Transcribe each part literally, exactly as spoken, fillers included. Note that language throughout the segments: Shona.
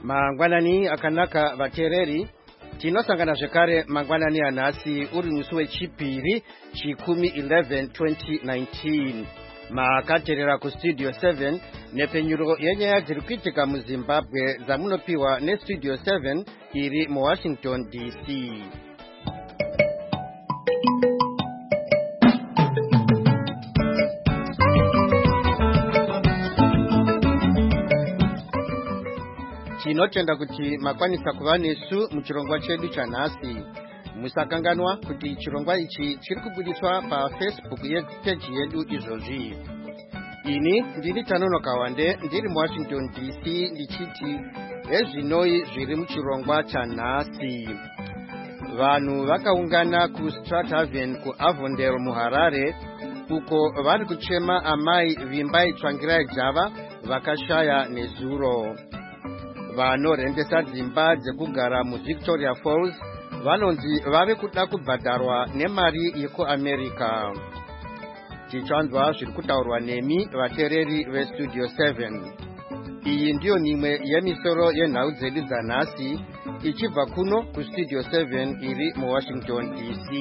Mangwanani akanaka vatereri tinosangana zvekare mangwanani anhasi uri musi wechipiri chikumi eleven twenty nineteen makaterera kustudio seven nepenyuro yenyaya dziri kuitika muZimbabwe dzamunopiwa nestudio seven iri muWashington D C. Tinotenda kuti makwanisa kuva nesu muchirongwa chedu chanhasi. Musakanganwa kuti chirongwa ichi chiri kubudiswa paFacebook yepeji yedu izvozvi. Ini ndiri Tanonoka Wande ndiri muWashington D C ndichiti ezvinoi zviri muchirongwa chanhasi. Vanhu vakaungana kuStrathaven kuAvondale muHarare uko vari kuchema amai vimbai tsvangirai java vakashaya nezuro. Vanorendesa dzimba dzekugara muVictoria Falls vanonzi vave kuda kubhadharwa nemari yekuAmerica. Tichanzwa zviri kutaurwa nemi vatereri vestudio seven. Iyi ndiyo nimwe yemisoro yenhau dzedu dzanhasi ichibva kuno kustudio seven iri muWashington D C.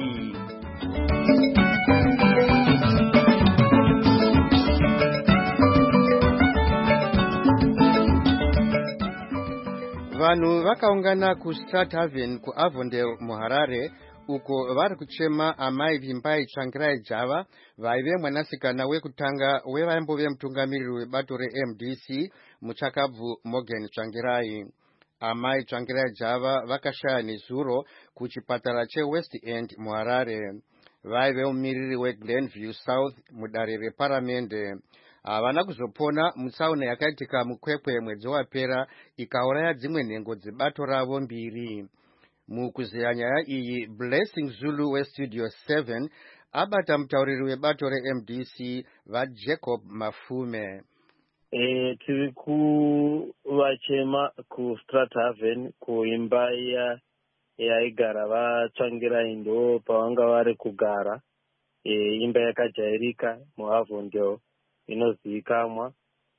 Vanhu vakaungana kuStrathaven kuAvondale muHarare uko vari kuchema amai vimbai tsvangirai java vaive mwanasikana wekutanga wevaimbo mutungamiriri webato reM D C muchakabvu Morgan Tsvangirai. Amai Tsvangirai java vakashaya nezuro kuchipatara cheWest End muHarare. Vaive mumiriri weGlenview South mudare reparamende. Havana kuzopona mutsaona yakaitika mukwekwe mwedzi wapera ikauraya dzimwe nhengo dzebato ravo mbiri. Mukuziya nyaya iyi Blessing Zulu westudio seven abata mutauriri webato reM D C vaJacob Mafume. E, tiri kuvachema kuStrathaven kuimba yaigara vatsvangirai ndo pavanga vari kugara. E, imba yakajairika muAvondale inozivikamwa.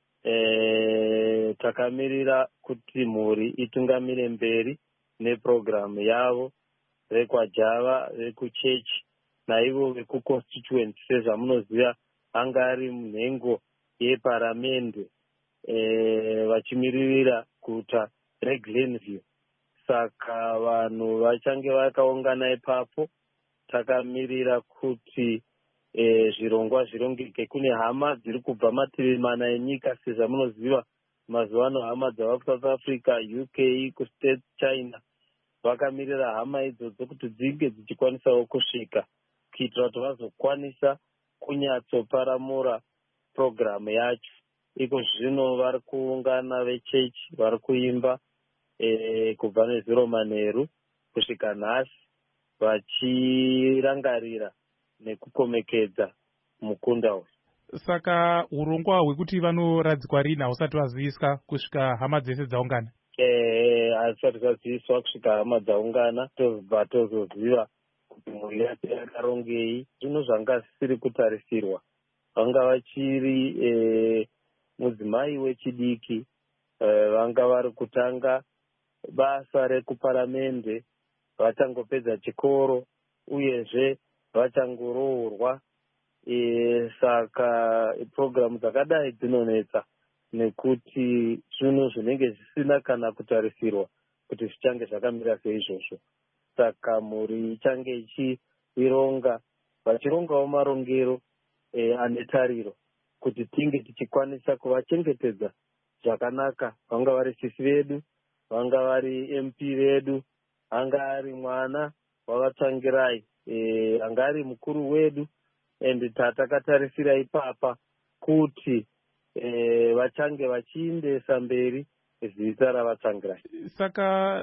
E, takamirira kuti mhuri itungamire mberi neprogramu yavo rekwajava vekuchechi naivo vekuconstituency sezvamunoziva anga ari munhengo yeparamende e, vachimiririra guta reGlenview. Saka vanhu vachange vakaungana ipapo takamirira kuti E, zvirongwa zvirongeke. Kune hama dziri kubva mativi mana enyika sezvamunoziva mazuva ano hama dzava kuSouth Africa, U K, kuState China vakamirira hama idzodzo kuti dzinge dzichikwanisawo kusvika kuitira kuti vazokwanisa kunyatsoparamura programu yacho. Iko zvino vari kuungana vechechi vari kuimba e, kubva nezuro manheru kusvika nhasi vachirangarira nekukomekedza mukunda uyu. Saka urongwa hwekuti vanoradzikwa rini hausati vaziviswa kusvika hama dzese dzaungana? Eh, hazvisati zvaziviswa kusvika hama dzaungana tobva tozoziva kuti mhuri yacho yakarongei. Zvino zvanga zvisiri kutarisirwa vanga vachiri eh, mudzimai wechidiki eh, vanga vari kutanga basa rekuparamende vachangopedza chikoro uyezve vachangoroorwa. E, saka programu dzakadai dzinonetsa nekuti zvinhu zvinenge zvisina kana kutarisirwa kuti zvichange zvakamira seizvozvo. Saka mhuri ichange ichironga vachirongawo marongero e, ane tariro kuti tinge tichikwanisa kuvachengetedza zvakanaka. Vanga vari sisi vedu, vanga vari M P vedu, anga ari mwana wavatsvangirai, e, anga ari mukuru wedu. Endi tatakatarisira ipapa kuti e, vachange vachiindesa mberi zita ravatsvangirai. Saka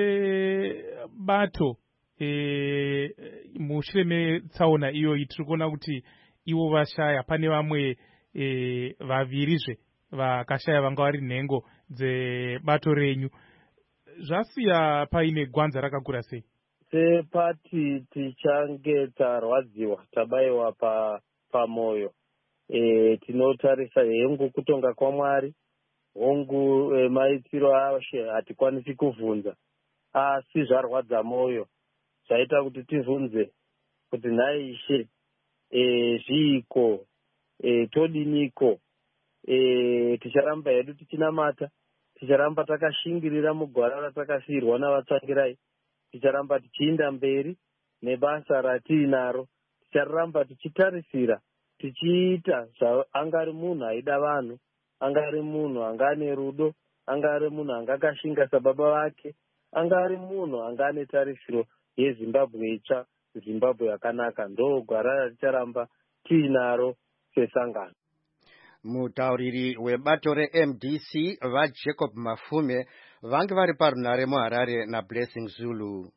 sebato e, mushure metsaona iyoyi tiri kuona kuti ivo vashaya. Pane vamwe e, vavirizve vakashaya vanga vari nhengo dzebato renyu. Zvasiya paine gwanza rakakura sei? Sepati tichange tarwadziwa tabayiwa pa pamoyo e, tinotarisa hengu kutonga kwaMwari hongu e, maitiro ashe hatikwanisi kuvhunza, asi zvarwadza mwoyo zvaita kuti tivhunze kuti nhai Ishe e, zviiko e, todiniko e, ticharamba hedu tichinamata, ticharamba takashingirira mugwara ratakasiyirwa navatsvangirai, ticharamba tichiinda mberi nebasa ratiinaro, ticharamba tichitarisira tichiita angari munhu aida vanhu, angari munhu angane rudo, angari munhu angakashinga sababa vake, angari munhu angane tarisiro yeZimbabwe itsva, Zimbabwe yakanaka. Ndo gwara raticharamba tiinaro sesangano. Mutauriri webato re-M D C vaJacob Mafume vange vari parunare muHarare naBlessing Zulu.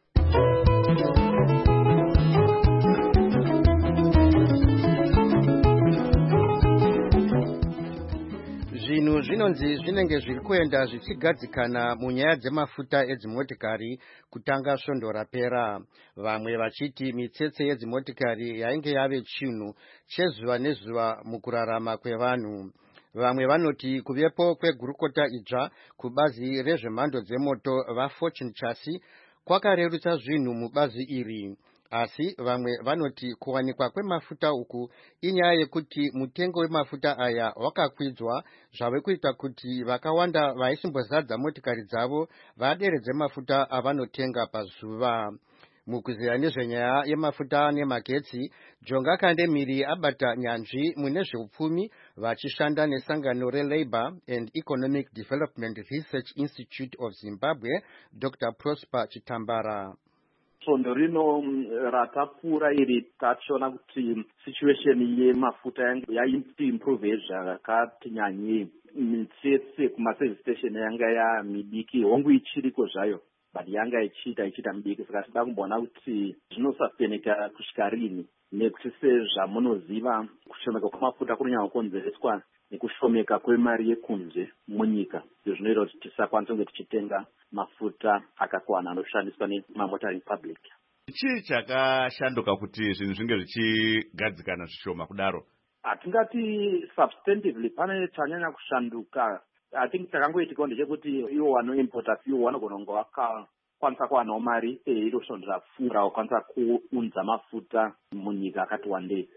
Zvinhu zvinonzi zvinenge zviri kuenda zvichigadzikana munyaya dzemafuta edzimotikari kutanga svondo rapera. Vamwe vachiti mitsetse yedzimotikari yainge yave chinhu chezuva nezuva mukurarama kwevanhu. Vamwe vanoti kuvepo kwegurukota idzva kubazi rezvemhando dzemoto vaFortune Chassis kwakarerutsa zvinhu mubazi iri. Asi vamwe vanoti kuwanikwa kwemafuta uku inyaya yekuti mutengo wemafuta aya wakakwidzwa zvave kuita kuti vakawanda vaisimbozadza motikari dzavo vaderedze mafuta avanotenga pazuva. Mukuziya nezvenyaya yemafuta nemagetsi, Jonga Kandemiri abata nyanzvi mune zveupfumi vachishanda nesangano reLabour and Economic Development Research Institute of Zimbabwe, Doctor Prosper Chitambara. Svondo rino ratapfuura iri tachiona kuti situation yemafuta yaimprove zvakati nyanyei. Mitsetse kumaservice station yanga yamidiki, hongu ichiriko zvayo, but yanga ichiita ichiita midiki. Saka tinoda kumboona kuti zvinosapeneka kusvika rini, nekuti sezvamunoziva kushomeka kwemafuta kunonyanya kukonzereswa nekushomeka kwemari yekunze munyika. Izvo zvinoita kuti tisakwanisa kunge tichitenga mafuta akakwana anoshandiswa nemamotoring public. Chii chakashanduka kuti zvinhu zvinge zvichigadzikana zvishoma kudaro? Hatingati substantively pane chanyanya kushanduka. I think chakangoitika ndechekuti ivo vanoimpota fuel vanogona kunge vakakwanisa kuwanawo mari iro svondo rapfuura vakwanisa kuunza mafuta munyika akati wandei.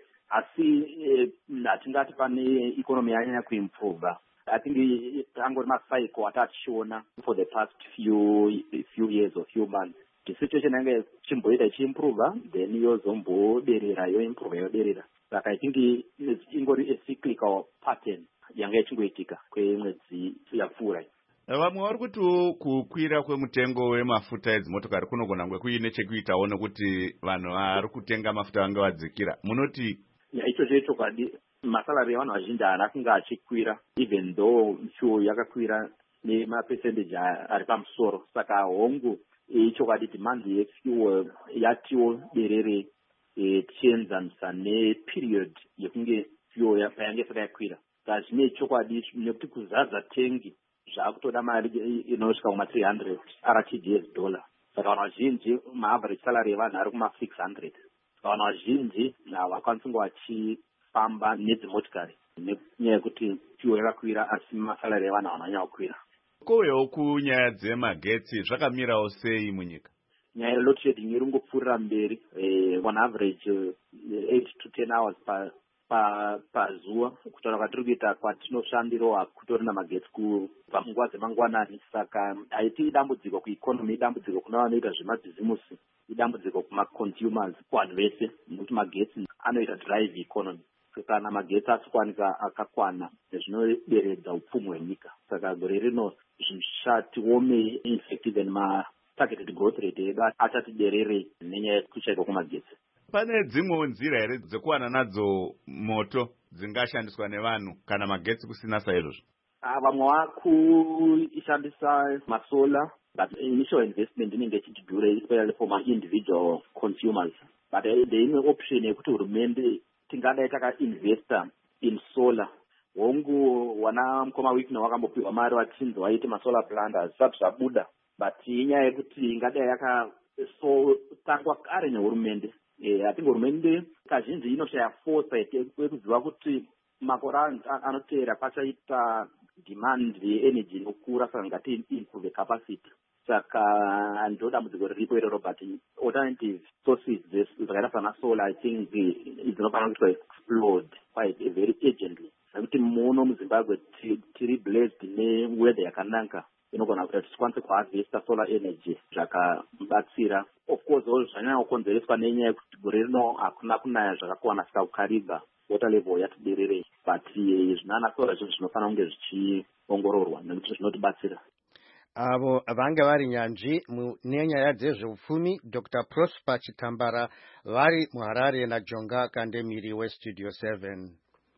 Asi hatingati pane ikonomi yanyanya kuimprove. I think angori macycle atatichiona for the past few few years or few months. The situation yange chimboita ichiimprove, then yozomboderera yoimprove yoderera. Saka I think ingori a cyclical pattern yanga ichingoitika kwemwedzi yapfuura. Vamwe vari kuti kukwira kwemutengo wemafuta edzimotokari kunogona kunge kuine chekuitawo nekuti vanhu vari kutenga mafuta vange vadzikira. Munoti icho chechokwadi, masalari evanhu vazhinji haana kunge achikwira, even though fuel yakakwira nemapercentage ari pamusoro. Saka hongu ichokwadi demand yefuel yatiwo derere tichienzanisa neperiod yekunge fuel yange saka yakwira. Saka zvine chokwadi nekuti kuzadza tengi zvakutoda mari inosvika kuma three hundred R T D S dollar. Saka vanhu vazhinji maaverage salary yevanhu ari kuma six hundred. Saka vanhu vazhinji havakwanisi kunge vachifamba nedzimotikari nenyaya yekuti fuel yakakwira, asi masalary evanhu havanonyanya kukwira. Kouyewo kunyaya dzemagetsi zvakamirawo sei munyika? Nyaya yeload shedding iri kungopfuurira mberi, on average eight to ten hours pa pa pazuva. Kutaura kwatiri kuita kwatinoshandirawo hakutorina magetsi panguva dzemangwanani. Saka haiti idambudziko kueconomy, idambudziko kuna vanoita zvemabhizimusi, idambudziko kuma-consumers, kuvanhu vese, nekuti magetsi anoita drive economy. Kana magetsi asikuwanika akakwana zvinoderedza upfumi hwenyika. Saka gore rino zvishatiwome infect even ma-targeted growth rate edu achatiderere nenyaya yekushayikwa kwemagetsi. Pane dzimwewo nzira here dzekuwana nadzo moto dzingashandiswa nevanhu kana magetsi kusina saizvozvo? Vamwe vakushandisa masolar, but initial investment inenge ichidhura, especially for ma-individual consumers. But the imwe option yekuti hurumende tingadai takainvesta in solar. Hongu wana mukoma wikina wakambopiwa mari wachinzi waite masolar plant hazvisati zvabuda, but inyaya yekuti ingadai yakatangwa kare nehurumende. Hatingi hurumende kazhinji inoshaya foresight yekuziva kuti makore anoteera pachaita demand yeenergy inokura saka ngati improve capacity. Saka ndo dambudziko riripo iroro, but alternative sources zvakaita sana solar I think dzinofanira kuti explode quite very urgently. Nekuti muno muZimbabwe tiri blessed neweather yakanaka inogona kuti tikwanise kuharvesta solar energy zvakabatsira. Of course zvanyanya kukonzereswa nenyaya yekuti gore rino hakuna kunaya zvakakwana saka kuKariba water level yatidererei, but zvinana solar zvinhu zvinofanira kunge zvichiongororwa nekuti zvinotibatsira. Avo vanga vari nyanzvi nenyaya dzezveupfumi Doctor Prosper Chitambara vari muHarare naJonga Kandemiri weStudio seven.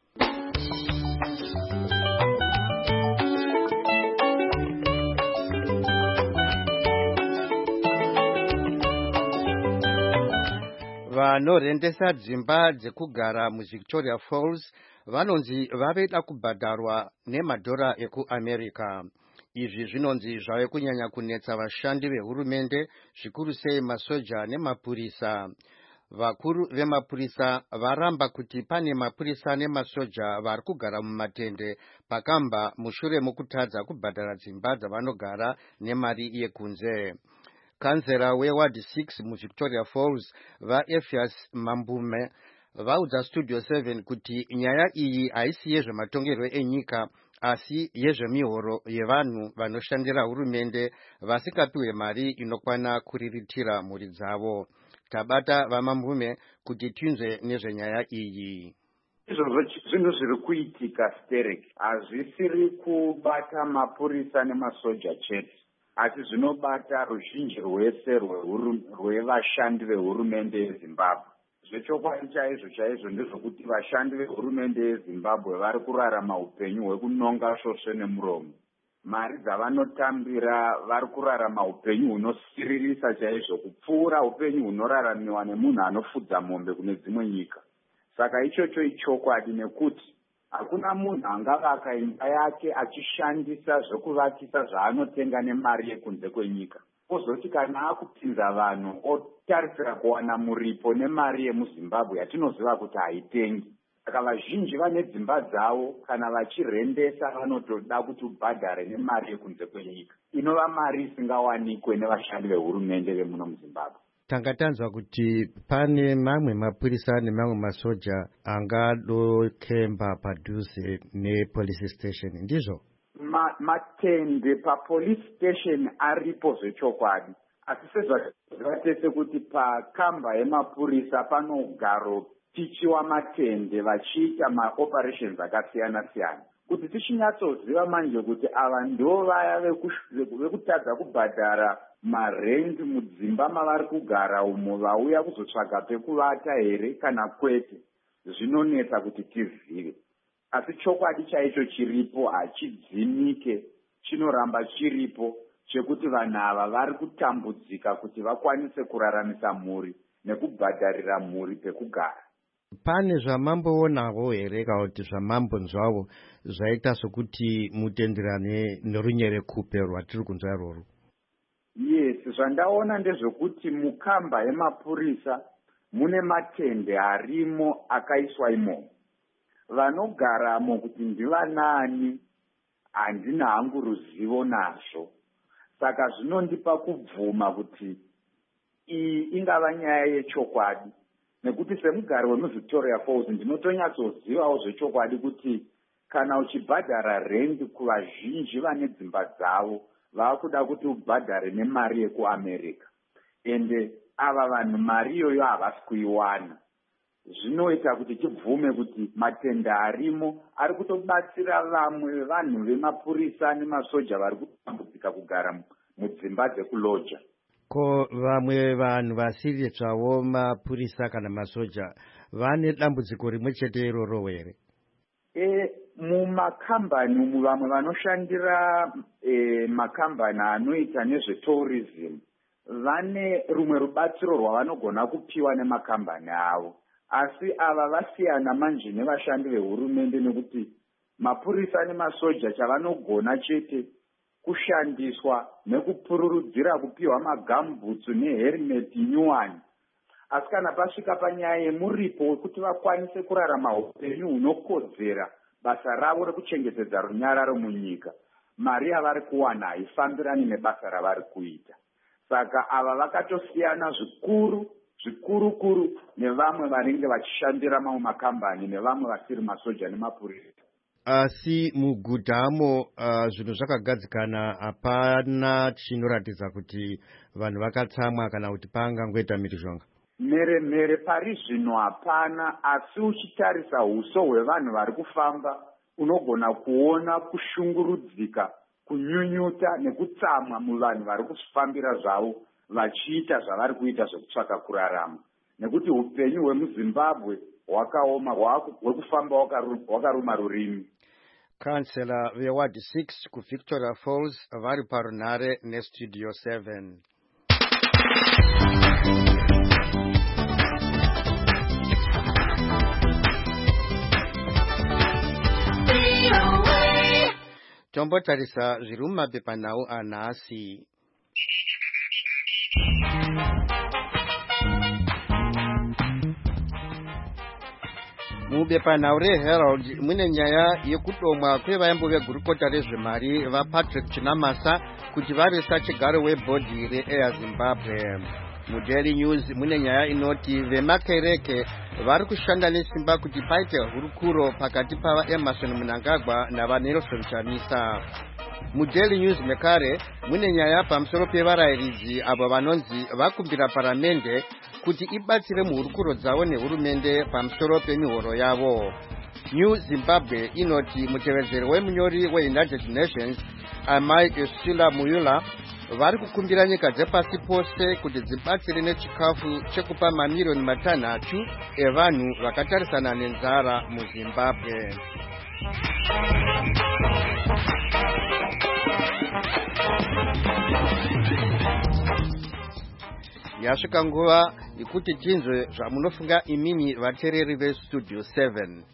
Vanorendesa dzimba dzekugara muVictoria Falls vanonzi vaveda kubhadharwa nemadhora ekuAmerica. Izvi zvinonzi zvave kunyanya kunetsa vashandi vehurumende, zvikuru sei masoja nemapurisa. Vakuru vemapurisa varamba kuti pane mapurisa nemasoja vari kugara mumatende pakamba mushure mokutadza kubhadhara dzimba dzavanogara nemari yekunze. Kanzera weWard six muVictoria Falls vaEfias Mambume vaudza Studio seven kuti nyaya iyi haisi yezvematongerwo enyika asi yezvemihoro yevanhu vanoshandira hurumende vasingapiwe mari inokwana kuriritira mhuri dzavo. Tabata vaMambume kuti tinzwe nezvenyaya iyi. Izvozvo zvinhu zviri kuitika Sterek hazvisiri kubata mapurisa nemasoja chete, asi zvinobata ruzhinji rwese rwevashandi vehurumende yeZimbabwe. Zvechokwadi chaizvo chaizvo ndezvokuti vashandi vehurumende yeZimbabwe vari kurarama upenyu hwekunonga svosve nemuromo. Mari dzavanotambira vari kurarama upenyu hunosiririsa chaizvo kupfuura upenyu hunoraramiwa nemunhu anofudza mombe kune dzimwe nyika. Saka ichocho ichokwadi nekuti hakuna munhu angavaka imba yake achishandisa zvokuvakisa zvaanotenga nemari yekunze kwenyika. Kozoti kana akupinza vanhu otarisira kuwana muripo nemari yemuZimbabwe yatinoziva kuti haitengi. Saka vazhinji vane dzimba dzavo kana vachirendesa vanotoda kuti ubhadhare nemari yekunze kwenyika, inova mari isingawanikwe nevashandi vehurumende vemuno muZimbabwe. Tanga tanzwa kuti pane mamwe mapurisa nemamwe masoja angadokemba padhuze nepolice station, ndizvo? Ma, matende papolice station aripo zvechokwadi, asi sezvaziva tese kuti pakamba yemapurisa panogaro tichiwa matende vachiita maoperations akasiyana siyana. Kuti tichinyatsoziva manje kuti ava ndo vaya vekutadza kubhadhara marendi mudzimba mavari kugara umo vauya kuzotsvaga pekuvata here kana kwete, zvinonetsa kuti tizive. Asi chokwadi chaicho chiripo hachidzimike, chinoramba chiripo, chekuti vanhu ava vari kutambudzika kuti vakwanise kuraramisa mhuri nekubhadharira mhuri pekugara. Pane zvamamboonawo here kana kuti zvamambonzwawo zvaita sokuti mutenderane nerunyerekupe rwatiri kunzwa irworwo? Yes, zvandaona ndezvokuti mukamba yemapurisa mune matende arimo akaiswa imomo. Vanogaramo kuti ndivanani handina hangu ruzivo nazvo. Saka zvinondipa kubvuma kuti iyi ingava nyaya yechokwadi. Nekuti semugari wemuVictoria Falls ndinotonyatsozivawo zvechokwadi kuti kana uchibhadhara rendi kuvazhinji vane dzimba dzavo vakuda kuti ubhadhare nemari yekuAmerica. Ende ava vanhu mari iyoyo havasi kuiwana. Zvinoita kuti tibvume kuti matenda arimo ari kutobatsira vamwe vanhu vemapurisa nemasoja vari kutambudzika kugara mudzimba dzekuloja. Ko vamwe vanhu vasiri zvavo mapurisa kana masoja vane dambudziko rimwe chete iroro here? E, mumakambani umu vamwe vanoshandira e, makambani anoita nezvetourism vane rumwe rubatsiro rwavanogona kupiwa nemakambani avo. Asi ava vasiyana manje nevashandi vehurumende nekuti mapurisa nemasoja chavanogona chete kushandiswa nekupururudzira kupiwa magambutsu neherimeti nyuwani. Asi kana pasvika panyaya yemuripo wekuti vakwanise kurarama upenyu hunokodzera basa ravo rekuchengetedza runyararo munyika, mari yavari kuwana haifambirani nebasa ravari kuita. Saka ava vakatosiyana zvikuru zvikuru-kuru nevamwe vanenge vachishandira mamwe makambani nevamwe vasiri masoja nemapurisa. Asi mugudhamo uh, zvinhu zvakagadzikana, hapana chinoratidza kuti vanhu vakatsamwa kana kuti pangangoita mhirizhonga. Mere mere pari zvino hapana, asi uchitarisa uso hwevanhu vari kufamba unogona kuona kushungurudzika, kunyunyuta nekutsamwa muvanhu vari kufambira zvavo vachiita zvavari kuita zvekutsvaka kurarama, nekuti upenyu hwemuZimbabwe hwakaoma, hwekufamba hwakaruma rurimi. Kansela veward six kuVictoria Falls vari parunhare nestudio seven. Tombotarisa zviri mumapepanhau anhasi. Mubepanhau reHerald mune nyaya yekudomwa kwevaimbo vegurukota rezvemari vaPatrick Chinamasa kuti varisa chigaro webhodhi reAir Zimbabwe. MuDaily News mune nyaya inoti vemakereke vari kushanda nesimba kuti paite hurukuro pakati pavaEmerson Mnangagwa navaNelson Chamisa. MuDaily News mekare mune nyaya pamusoro pevarayiridzi avo vanonzi vakumbira paramende kuti ibatsire muhurukuro dzavo nehurumende pamusoro pemihoro yavo. New Zimbabwe inoti mutevedzeri wemunyori weUnited Nations Amai Estila Muyula vari kukumbira nyika dzepasi pose kuti dzibatsire nechikafu chekupa mamiliyoni matanhatu evanhu vakatarisana nenzara muZimbabwe. Yasvika nguva ikuti tinzwe zvamunofunga imimi vateereri vestudio seven.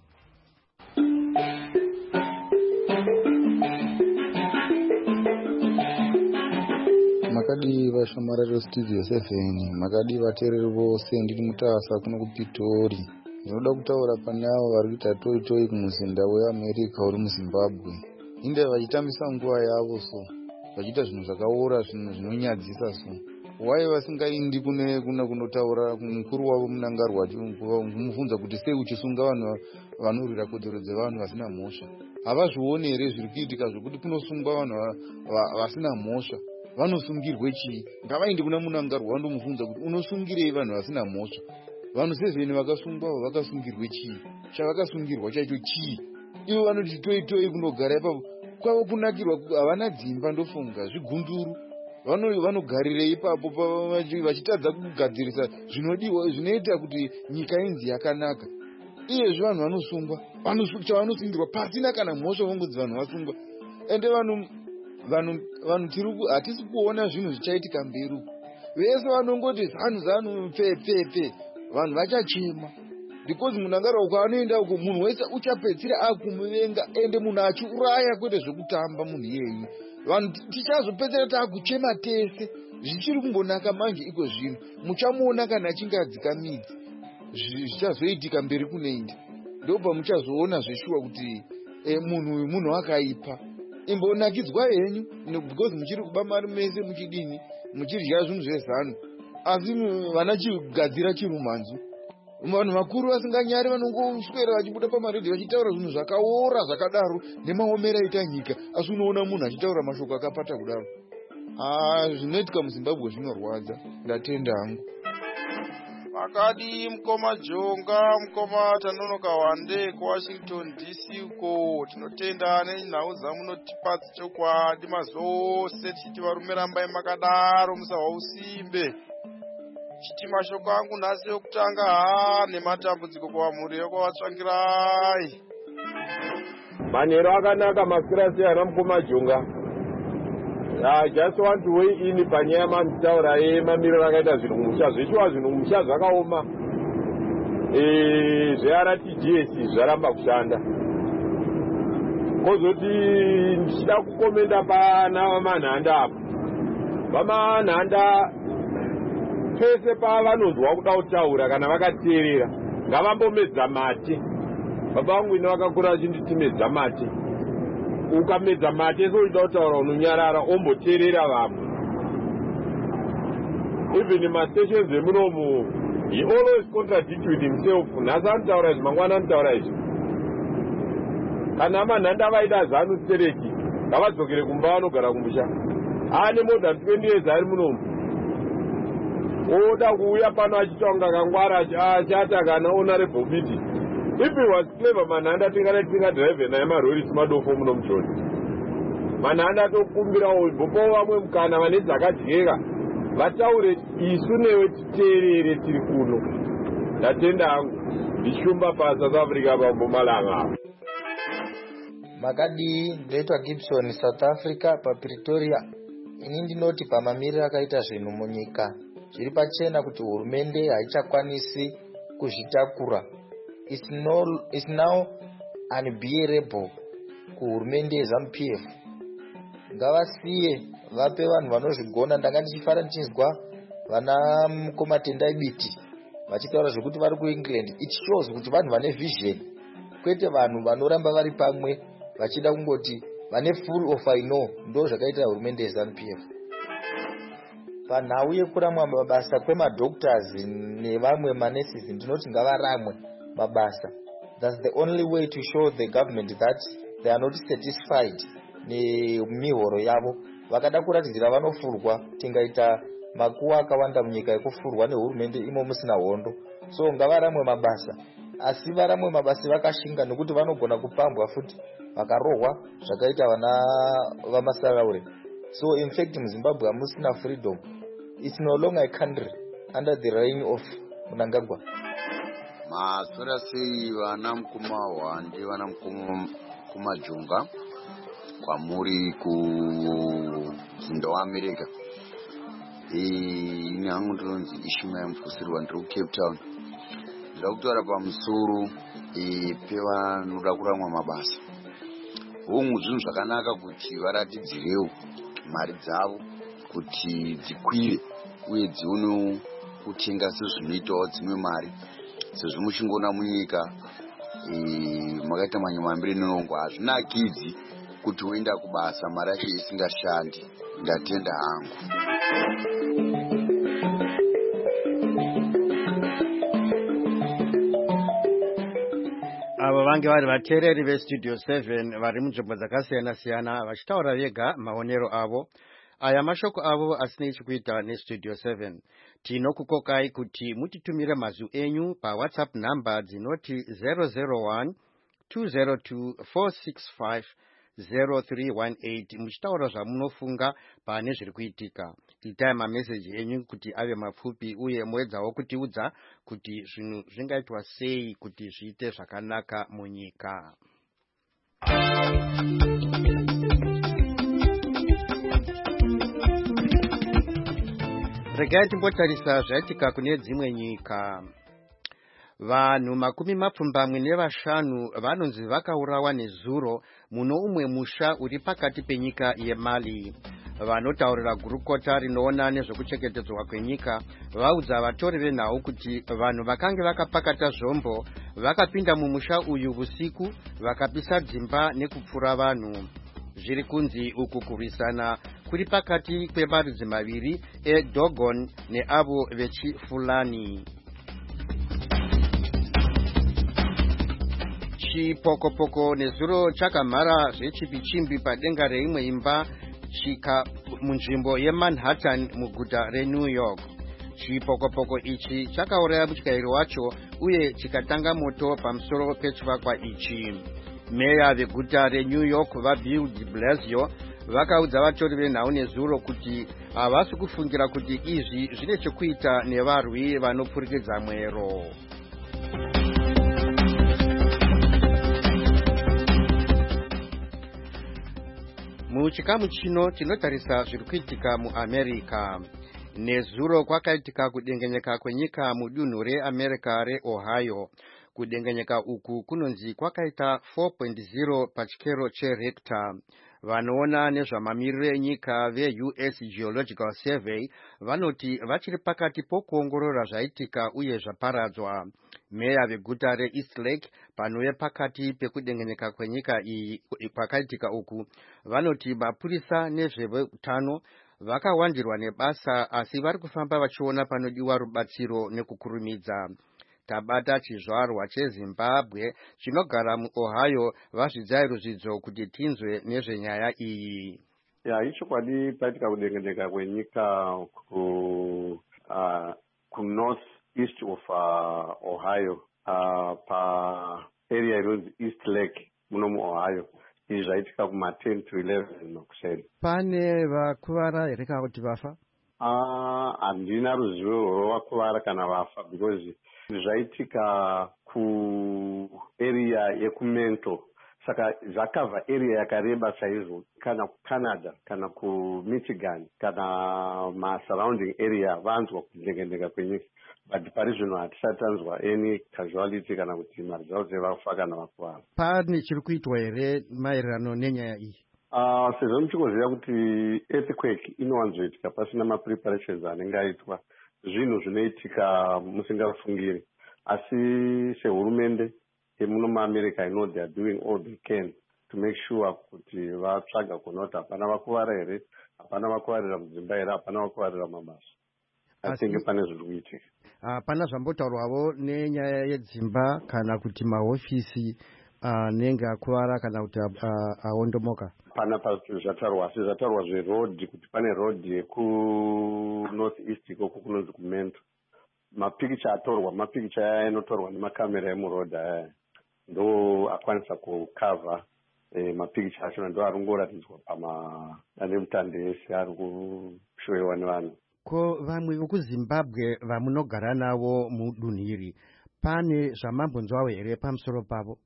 Makadi vashamarari vestudio seven, makadi vateereri vose, ndiri Mutasa kuno kuPitori. Ndinoda kutaura pane avo vari kuita toi toi kumuzinda weAmerica uri muZimbabwe. Inde vachitambisa nguva yavo so, vachiita zvinhu zvakaora, zvinhu zvinonyadzisa so. Wai vasingaindi kune kuna kunotaura mukuru wavo Mnangagwa kumubvunza kuti sei uchisunga vanhu vanorwira kodzero dzevanhu vasina mhosva. Havazvioni here zviri kuitika zvokuti kunosungwa vanhu vasina mhosva? Vanosungirwe chii? Ngavaende kuna Mnangagwa vandomubvunza kuti unosungirei vanhu vasina mhosva? Vanhu seveni vakasungwawo vakasungirwe chii? Chavakasungirwa chacho chii? Ivo vanoti toi toi kunogara ipapo. Kwavo kunakirwa havana dzimba, ndofunga zvigunduru. Vano vanogarirei ipapo vachitadza kugadzirisa zvinodiwa zvinoita kuti nyika inzi yakanaka. Iyezvo vanhu vanosungwa, chavanosungirwa pasina kana mhosva, vongodzi vanhu vasungwa. Ende vanhu vanhu vanhu tiri hatisi kuona zvinhu zvichaitika mberi uku. Vese vanongoti zanu zanu pe pe pe. Vanhu vachachema. Because Mnangagwa uko anoenda uko munhu wese uchapedzira akumuvenga, ende munhu achiuraya kwete zvekutamba munhu iyeye. Vanhu tichazopedzera taakuchema tese. Zvichiri kungonaka manje iko zvino. Muchamuona kana achinge adzika midzi. Zvichazoitika mberi kunoenda. Ndobva muchazoona zveshuwa kuti e, munhu uyu munhu akaipa. Imbonakidzwa henyu because muchiri kuba mari mese muchidini, muchirya zvinhu zvezano. Asi vanachigadzira chirumanzu. Vanhu vakuru vasinganyari vanongoswera vachibuda pamaredhi vachitaura zvinhu zvakaora zvakadaro nemaomera aita nyika, asi unoona munhu achitaura mashoko akapata kudaro. Ah, zvinoitika muZimbabwe zvinorwadza. Ndatenda hangu. Makadi mukoma Jonga, mukoma Tanonoka Wande kuWashington D C uko. Tinotenda nenhau dzamunotipatsa chokwadi mazose tichiti varume rambai makadaro musahwa usimbe. Chiti mashoko angu nhasi yokutanga haa nematambudziko kwamhuri yokwavatsvangirai. Manhero akanaka masikirasiyana mukoma Jonga. I just want to weigh in panyaya mamitaura emamiriro akaita zvinhu mumusha. Zvichiwa zvinhu mumusha zvakaoma. Eh, zveR T G S zvaramba kushanda. Kozoti ndichida kukomenda pana vamanhanda apo. Vamanhanda pese pavanonzwa kuda kutaura kana vakateerera ngavambomedza mate baba vangu ine vakakura vachinditi medza mate. Ukamedza mate soida kutaura unonyarara omboteerera vamwe. Even in my stations emunomu, he always contradicts with himself. Nhasi anotaura izvi, mangwana anotaura izvi. Kana amanhanda vaida zanu stereki, ngavadzokere kumba vanogara kumusha. Aane more than twenty years ari munomu. Oda kuuya pano achitaunga kangwara achata kana honorable biti. If he was clever, manhanda tingati tingadrive naye marori simadofo munomu Joni. Manhanda tokumbira imbopawo vamwe mukana vane dzakadyeka. Vataure isu newe titeerere tiri kuno. Ndatenda hangu ndishumba pa South Africa pambomalanga. Makadi ndinoitwa Gibson South Africa pa Pretoria. Ini ndinoti pamamiriro akaita zvinhu munyika zviri pachena kuti hurumende haichakwanisi kuzvitakura. It's no it's now unbearable kuhurumende yeZANU P F. Ngavasiye vape vanhu vanozvigona. Ndanga ndichifara ndichinzwa vana mukomatenda ibiti vachitaura zvekuti vari kuEngland. It shows kuti vanhu vane vision, kwete vanhu vanoramba vari pamwe vachida kungoti vane full of I know. Ndo zvakaita hurumende yeZANU P F. Panhau yekuramwa mabasa kwemadoctors nevamwe manurses, ndinoti ngavaramwe mabasa. That's the only way to show the government that they are not satisfied nemihoro yavo. Vakada kuratidzira vanofurwa, tingaita makuwa akawanda munyika ekufurwa nehurumende imo musina hondo. So ngavaramwe mabasa, asi varamwe mabasa vakashinga nekuti vanogona kupambwa futi vakarohwa zvakaita vana vamasaraure. So in fact muZimbabwe hamusina freedom. It's no longer a country under the reign of Mnangagwa. Maswera sei vana mkumawa ndi vana mkumajunga kwamuri kuzinda wa America. Eh ini hangu ndinonzi Ishmael Mfusirwa ndiri kuCape Town. Ndakutaura pamusoro eh pevanoda kuramwa mabasa. Hongu zvinhu zvakanaka kuti varatidzirewo mari dzavo kuti dzikwire uye dzione kutenga sezvinoitawo dzimwe mari. Sezvo muchingona munyika eh makaita manyamambiri nenongo hazvinakidzi kuti uenda kubasa mari yacho isingashandi. Ndatenda hangu. Avo vange vari vateereri veStudio seven vari munzvimbo dzakasiyana siyana vachitaura vega maonero avo. Aya mashoko avo asina chekuita neStudio seven. Tinokukokai kuti mutitumire mazwi enyu pa WhatsApp number dzinoti zero zero one two zero two four six five zero three one eight muchitaura zvamunofunga pane zviri kuitika. Itai mameseji enyu kuti ave mapfupi uye muedzawo kutiudza kuti zvinhu zvingaitwa sei kuti zviite zvakanaka munyika. Regai timbotarisa zvaitika kune dzimwe nyika. Vanhu makumi mapfumbamwe nevashanu vanonzi vakaurawa nezuro muno umwe musha uri pakati penyika yeMali. Vanotaurira gurukota rinoona nezvekuchengetedzwa kwenyika vaudza vatori venhau kuti vanhu vakange vakapakata zvombo vakapinda mumusha uyu usiku vakapisa dzimba nekupfura vanhu. Zviri kunzi uku kurwisana kuri pakati kwemarudzi maviri eDogon neavo vechiFulani. Chipokopoko nezuro chakamhara zvechipichimbi padenga reimwe imba chika munzvimbo yeManhattan muguta reNew York. Chipokopoko ichi chakauraya mutyairi wacho uye chikatanga moto pamusoro pechivakwa ichi. Meya veguta reNew York vaBill de Blasio vakaudza vatori venhau nezuro kuti havasi kufungira kuti izvi zvine chekuita nevarwi vanopfurikidza mwero. Muchikamu chino tinotarisa zviri kuitika muAmerica. Nezuro kwakaitika kudengenyeka kwenyika mudunhu reAmerica reOhio. Kudengenyeka uku kunonzi kwakaita four point zero pachikero cherekta. vanoona nezvamamiriro enyika ve-U S Geological Survey vanoti vachiri pakati pokuongorora zvaitika uye zvaparadzwa. Meya veguta reEast Lake panove pakati pekudengenyeka kwenyika iyi kwakaitika uku vanoti mapurisa nezveutano vakawandirwa nebasa asi vari kufamba vachiona panodiwa rubatsiro nekukurumidza. Tabata chizvarwa cheZimbabwe chinogara muOhio vazvidzai ruzidzo kuti tinzwe nezvenyaya iyi. Ya ichokwadi paitika kudengenyeka kwenyika ku uh, ku north east of uh, Ohio uh, pa area inonzi East Lake muno muOhio. Izvi zvaitika kuma ten to eleven makuseni. Pane vakuvara here kana kuti vafa? Handina uh, ruzivo rwavakuvara kana vafa because zvaitika ku area yekumento, saka zvakavha area yakareba chaizvo, kana kuCanada kana kuMichigan kana masurrounding area vanzwa kudengenyeka kwenyika, but pari zvino hatisati tanzwa any casualty kana kuti maresults evafa kana vakuvara. Pane chiri kuitwa here maererano nenyaya iyi? Uh, sezvo muchikoziva kuti earthquake inowanzoitika pasina mapreparations anenge aitwa, zvinhu zvinoitika musingafungiri, asi sehurumende yemuno muAmerica I know they are doing all they can to make sure kuti vatsvaga kuona kuti hapana vakuvara here, hapana vakuvarira mudzimba here, hapana vakuvarira mabasa. I think pane zviri kuitika. Hapana zvambotaurwavo nenyaya yedzimba kana kuti mahofisi anenge akuvara kana kuti aondomoka? Pana zvatarwa, asi zvatarwa zveroad, kuti pane road yeku north east ikoko kunonzi kuMento. Mapikicha atorwa, mapikicha aya inotorwa nemakamera emuroad aya ndo akwanisa kukava eh, mapikicha acho ndo ari kungoratidzwa pama danemutande ese ari kushowiwa nevanhu. Ko vamwe vekuZimbabwe vamunogara navo mudunhu iri pane zvamambonzwawo here pamusoro pavo?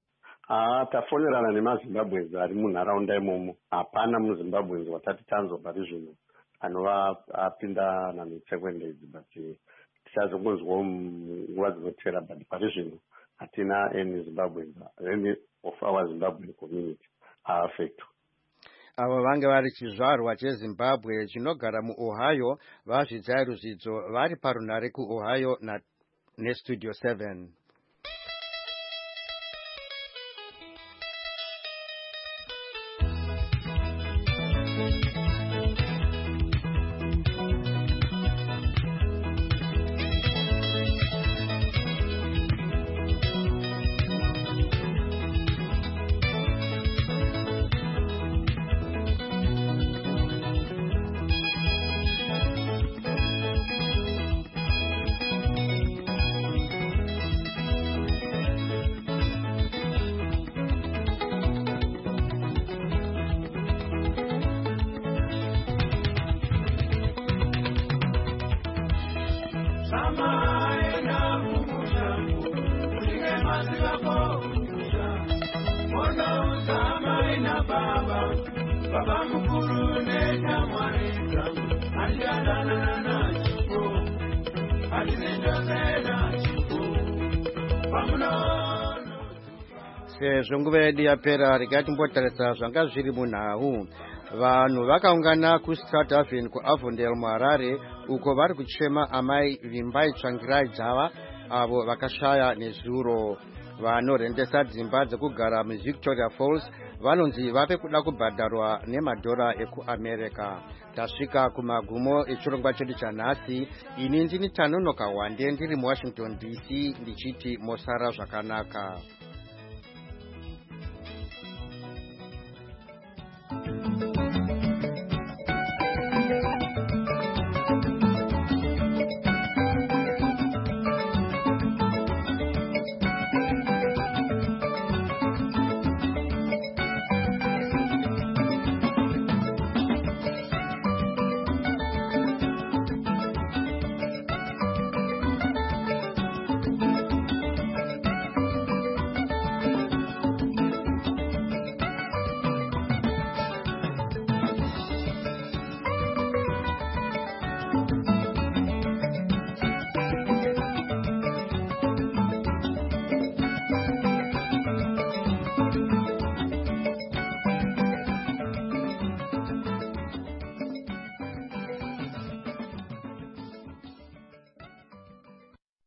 Ah, tafonerana nemaZimbabwenzi ari munharaunda imomo. Hapana muZimbabwenzi watati tanzwa pari zvino anova apinda nanotsekwende idzi, but tichazongonzwawo nguva dzinotevera, but pari zvino hatina any Zimbabwenzi, any of our Zimbabwean community are affected. Avo vange vari chizvarwa cheZimbabwe chinogara muOhio vazvidzai ruzidzo vari parunhare kuOhio na neStudio seven. Sezvo nguva yedu yapera, regai timbotarisa zvanga zviri munhau. Vanhu vakaungana kuSouth Haven kuAvondale muHarare uko vari kuchema amai vimbai tsvangirai dzava avo vakashaya nezuro. Vanorendesa dzimba dzekugara muVictoria Falls vanonzi vape kuda kubhadharwa nemadhora ekuAmerica. Tasvika kumagumo echirongwa chedu chanhasi. Ini ndini Tanonoka Wande ndiri muWashington D C ndichiti mosara zvakanaka.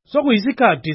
sokuyisikhathi